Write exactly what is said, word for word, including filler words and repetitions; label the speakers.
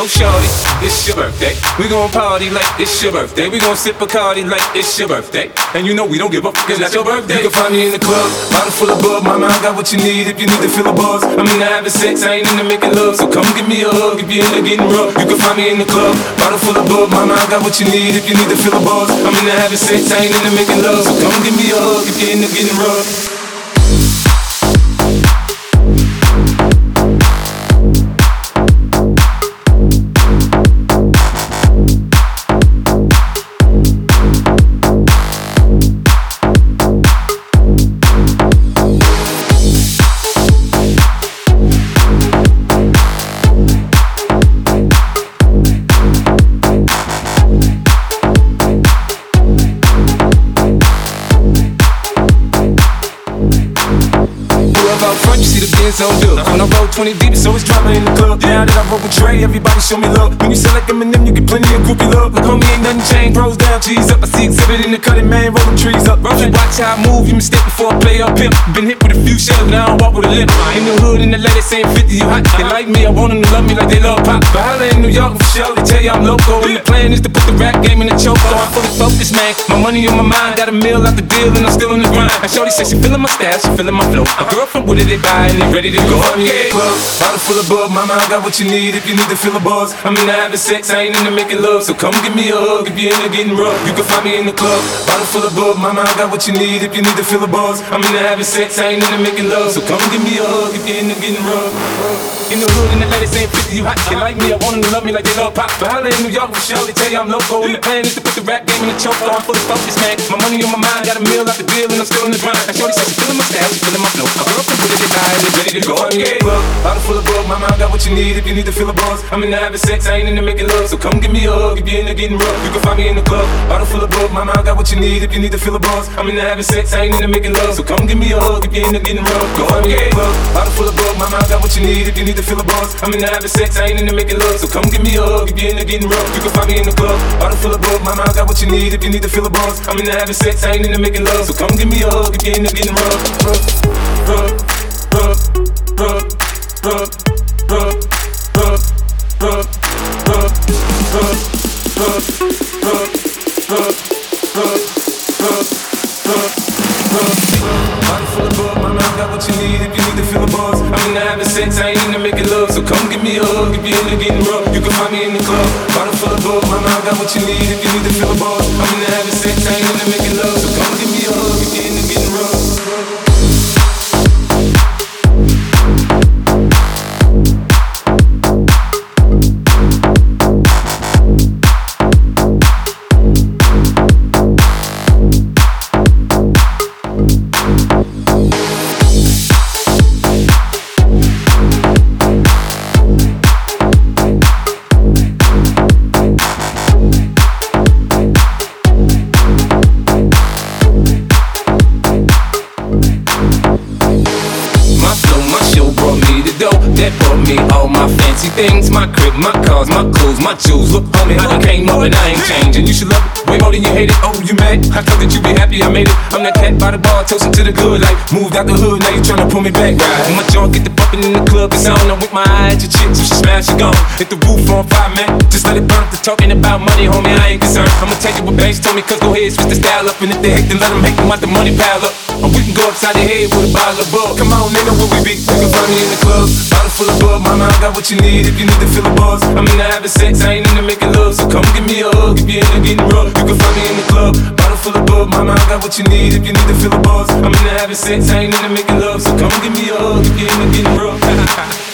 Speaker 1: So shorty, it's your birthday. We gon' party like it's your birthday. We gon' sip Bacardi like it's your birthday. And you know we don't give up, cause that's your birthday. You can find me in the club, bottle full of bub. Mama, I got what you need if you need to feel a buzz. I'm into having sex, I ain't into making love. So come give me a hug if you're into getting rough. You can find me in the club, bottle full of bub. Mama, I got what you need if you need to feel a buzz. I'm into having sex, I ain't into making love. So come give me a hug if you're into getting rough. On dub. When I roll twenty deep, so it's drama in the club. Now that I roll with Trey, everybody show me love. When you sell like Eminem, you get plenty of groupie love. Look, homie, ain't nothing changed. Pros down, G's up. I see exhibit in the cutting, man, rolling trees up. Bro, watch how I move, you mistake before I play up pimp. Been hit with a few shells, now I don't walk with a limp. In the hood, in the ladies saying fifty, you hot. They like me, I want them to love me like they love pop. But holla in New York, for sure, they tell you I'm loco. And the plan is to put the rap game in the choke. So I'm fully focused, man. My money on my mind, got a meal out the deal, and I'm still in the grind. And shorty said she feeling my style, she feeling my flow. A girl from Wooded, they buy, and they ready to go. Yeah. Club, bottle full of bub, mama, I got what you need if you need to feel a buzz. I'm into having sex, I ain't into making love. So come give me a hug if you're into getting rough. You can find me in the club, bottle full of bub, mama, I got what you need if you need to feel a buzz. I'm into having sex, I ain't into making love. So come give me a hug if you're into getting rough. In the hood, in the ladies saying fifty, you hot. They like me, I want them to love me like they love pop. But holla in New York, for sure, they tell you I'm loco. And the plan is to put the rap game in the choke. So I'm fully focused, man. My money on my mind, got a meal out the deal, and I'm still in the grind. And shorty said she feeling my style, she feeling my flow. A girl from Wooded, they buy, and they ready to go. Yeah. Club, bottle full of bub, mama, I got what you need if you need to feel a buzz. I'm into having sex, I ain't into making love. So come give me a hug if you're into getting rough. You can find me in the club, bottle full of bub, mama, I got what you need if you need to feel a buzz. I'm into having sex, I ain't into making love. So come give me a hug if you're into getting rough. Go find me in the club, bottle full of bub, mama, I got what you need if you need to feel a buzz. I'm into having sex, I ain't into making love. So come give me a hug if you're into getting rough. You can find me in the club, bottle full of bub, mama, I got what you need if you need to feel a buzz. I'm into having sex, I ain't into making love. So come give me a hug if you're into getting rough. Rough, rough, rough, rough, rough, rough, rough, rough, rough, rough, rough, rough, rough, rough, rough, rough, rough. Bottle full of bub, mama, I got what you need if you need to feel a buzz. I'm into having sex, I ain't into making love. So come give me a hug if you're into getting rough. You can find me in the club, bottle full of bub, mama, I got what you need if you need to feel a buzz. I'm into having sex, I ain't into making love. So come give me a hug if you're into getting rough. That brought me all my fancy things, my crib, my cars, my clothes, my jewels. Look, homie, I done came up and I ain't changing. You should love it way more than you hate it. Oh, you mad? I thought that you be happy I made it. I'm that cat by the bar, toasting to the good life. Moved out the hood, now you tryna pull me back. Right? When my junk get the bumpin' in the club, it's on. I'm with my eye at your chick, so she smash, she gone. Hit the roof on fire, man. Just let it burn. The talking about money, homie, I ain't concerned. I'ma take it what banks told me, cause go ahead, switch the style up. And if they hate, then let them hate them, want the money pile up. Or we can go upside the head with a bottle of bug. Come on, they know where we be. You can find me in the club, bottle full of bug. Mama, I got what you need if you need to feel a buzz. I'm into having sex, I ain't into making love. So come give me a hug if you're into getting rough. You can find me in the club, bottle full of bug. Mama, I got what you need if you need to feel a buzz. I'm into having sex, I ain't into making love. So come give me a hug if you're into getting rough.